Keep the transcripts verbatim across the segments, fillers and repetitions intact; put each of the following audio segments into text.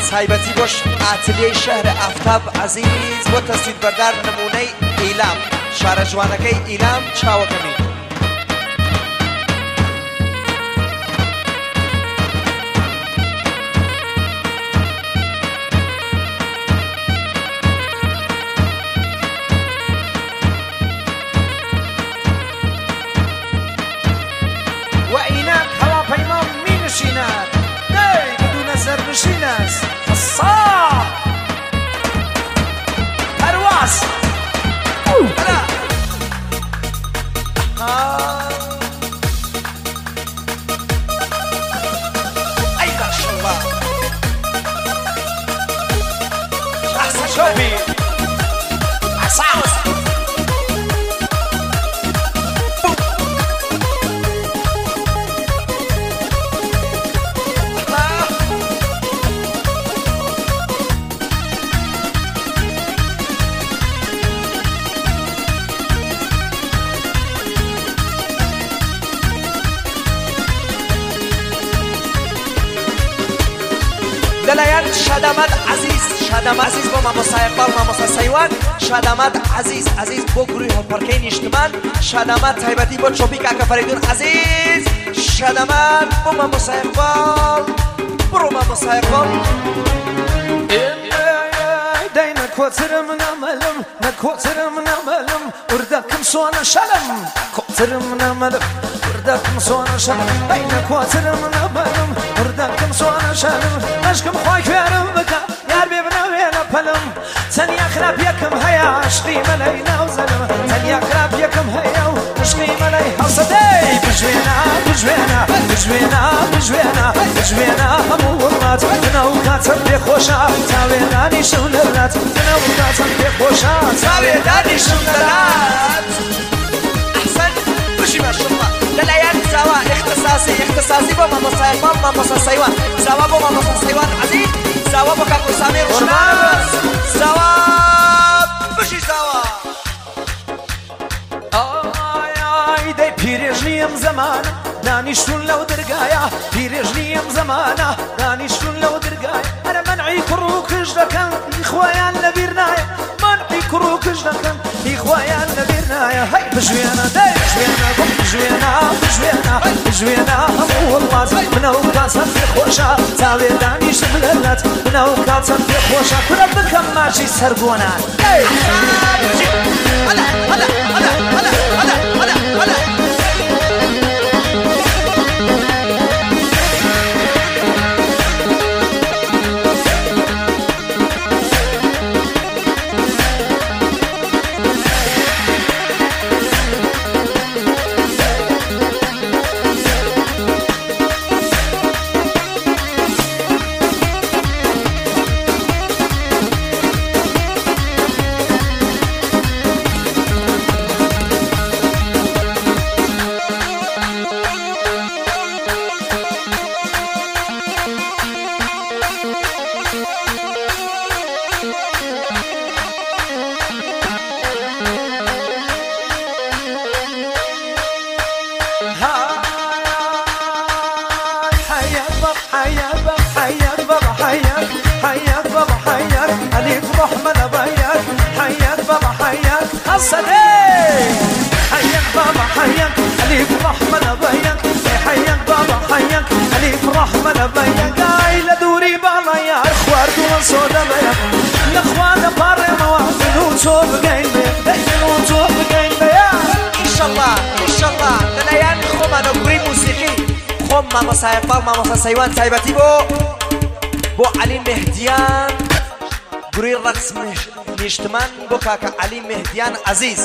تایبەتی بۆ ئاتلیەی شەهرە ئافتاب عەزیز بۆ تەسوید بەردار نمونەی ئیلام شارە جوانەکەی ئیلام چاوەکەمی وعیناک هەواپەیمان مینشینات دەی بدونە سەرنشینەس الصاح پەرواز هەلا ئەی ماشەڵڵا ئەحسن شۆبی ئەساس لەلایەن شادامات عەزیز شادامات عەزیز بۆ مامۆستای ئەقبال مامۆستا سەیوان شادامات عەزیز عەزیز بۆ گروهی هەڵپەڕکەی نیشتمان شادامات تایبەتی بۆ چۆپی کاکە فەریدون عەزیز شادامات بۆ مامۆستای ئەقبال بڕۆ مامۆستای ئەقبال دەی نەکۆچرم نەمەلم نەکۆچرم نەمەلم وردەکەم سۆنە شەلم کۆچرم نەمەلم وردەکەم سۆنە شەلم دەی نەکۆچرم نەمەلم وردەکەم سۆنە شەلم عەشقم خۆی کوێرم بکە یار بێ بنەوێنە پەلم چەندیا خراپ یەکم هەیە عشقی مەلەی ناو زەلم چەندیا خراپ یەکم هەیە و عشقی مەلەی هەڵسە دەی بژوێنە بژوێنە بژوێنە بژوێنە بژوێنە هەموو وڵات بنەو کاتم پێ خۆشە چاوێنانیشم لەلات بنەو کاتم پێ خۆشە چاوێنانیشم لەلات ئەحسەن بشی ماشەڵڵا لەلایەن زاوا اختصاصی اختصاصی بۆ مامۆستای ئەقبال مامۆستا سەیوان زاوا بۆ مامۆستا سەیوان عەزیز زاوا بۆ کاکۆ سامی ڕۆژناس زاوا بشی زاوا ئای ئای دەی پیرێژ نیم زەمانە دانیشتون لەو دەرگایە پیرێژ نیم زەمانە دانیشتون لەو دەرگایە هەرە مەنعی کوڕ و کژ دەکەن هی خۆیان لەبیر نایە مەنعی کوڕ و کژ دەکەن هی خۆیان لەبیر نایە هەی بژوێنە دەی بژوێنە گوڵ بژوێنە بژوێنە بژوێنە هەموو وڵات بنەو کاتم پێ خۆشە چاوێ دانیشتم لەلات بنەو کاتم پێ خۆشە کورە بکەم ماچی سەربۆنان دەی هەلا هەلا هەلا هەلا هەلا هەلا هەلا حياك بابا حياك أليف رحمة بياك حياك بابا حياك أليف رحمة بياك عيلة دوري بالا يا إخوار دون صودا بياك الأخوان باري موافن وصوب قاين بياك دايما وصوب قاين بياك إن شاء الله إن شاء الله لنيان خوما نقري موسيقي خوم مامۆستا ئەقبال مامۆستا سەیوان تایبەتی بۆ بۆ عەلی مهدیان گروهی ڕەقس نیشتمان بۆ کاکە عەلی مهدیان عەزیز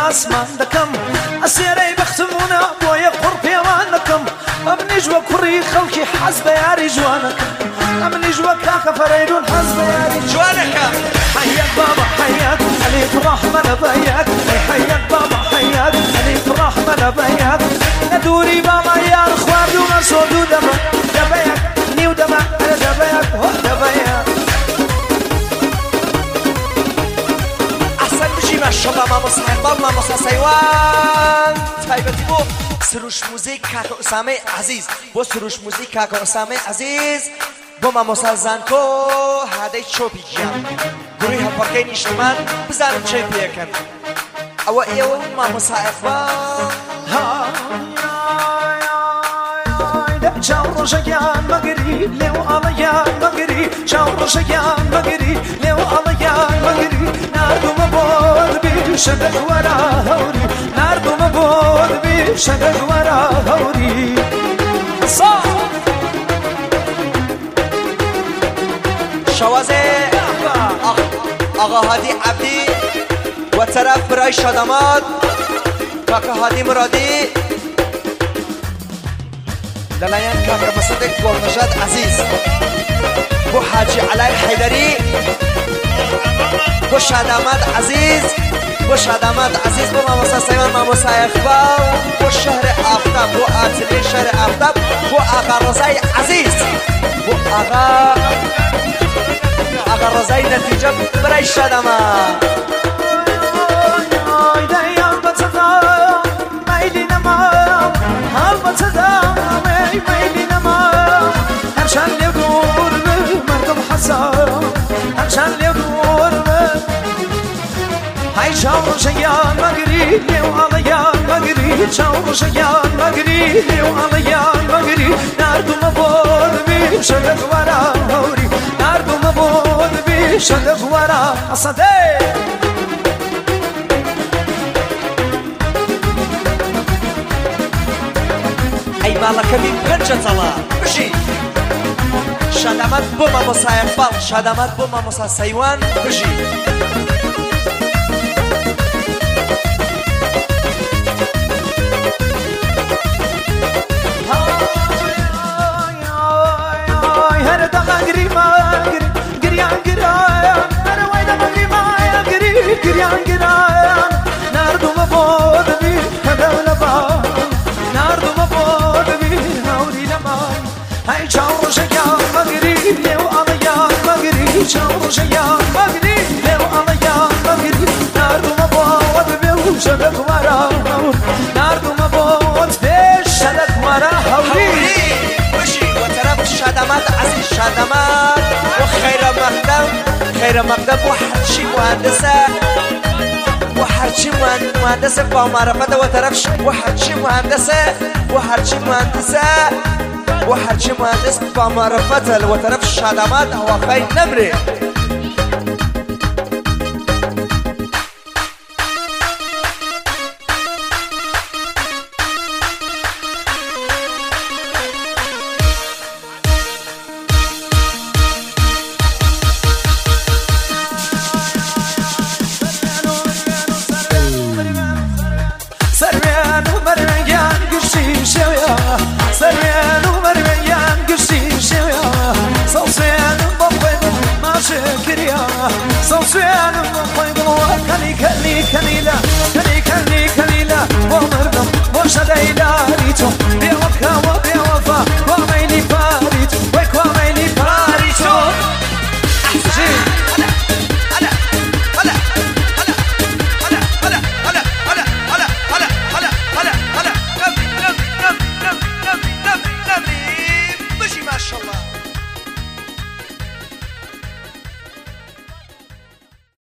لاسمان دكم أسيري بختمونا بويا قربي وانكم أمني جوا كري خلقي حسب ياري جوانك أمني جوا كاكا فريدون حسب ياري جوانك حياك بابا حياك عليك الرحمة لبياك حياك بابا حياك عليك الرحمة لبياك ندوري بابا يا الأخوار دوما صودو دبا دبياك نيو دبا أنا دبياك هو دبياك أحسن بشي ما شبا ما مصحبا ما مصحسيوان تايبتي بو سروش موزیک کاکا اسامه عزیز بو سروش موزیک کاکا اسامه عزیز بو ما مسازن کو هادی چوبی جام گروه هپارکای نیشتمان بزارم چه بیکن او ایو ما مصاحبا شاور شجان مغري لو عليان مغري شاور شجان مغري لو عليان مغري ناردو مبود بشدق ورا هوري ناردو مبود بشدق ورا هوري صح شوازه آقا هادی عبدی و طرف برای شاداماد کاکا هادی مرادی للايان كاميرا مصدق ورنجاد عزيز بو حاجي علاء الحيدري بو شادامات عزيز بو شادامات عزيز بو ماموسا سيمان ماموسا اخبار بو شهر آفتاب بو آتلي شهر آفتاب بو آقا رزاي عزيز بو آقا آقا رزاي نتيجة براي شادامات عشان يدور مردم حسن عشان يدور هاي شاور شيان مغري لو عليان مغري شاور شيان مغري لو عليان مغري ناردو مبور بشدق ورا هوري ناردو مبور بشدق ورا أصدق أي مالك من بنجة طلا بشي شادامات بو ماموسا اقبال شادامات بو ماموسا سيوان بشي هر دقا قري ما قري قريان قريان هر ويدا ما قري ما قري قريان قريان ناردو مبود بي هذا ولبا ناردو مبود بي هوري لما هاي شاور شيان مغري لو عليان مغري شاور شيان مغري لو عليان مغري ناردو مبود بي وشدق ورا ناردو مبود بي شدق ورا هوري بشي وطرف شادامات عزيز شادامات وخير مقدم خير مقدم وحرشي مهندسة وحرشي مهندسة بمعرفة وطرف وحرشي مهندسة وحرشي مهندسة وحرشي مهندس بمعرفة وطرف شادامات هو خير نمري صوصيان بطيب كلي كلي كليلا كلي كلي كليلا ومردم وشديلا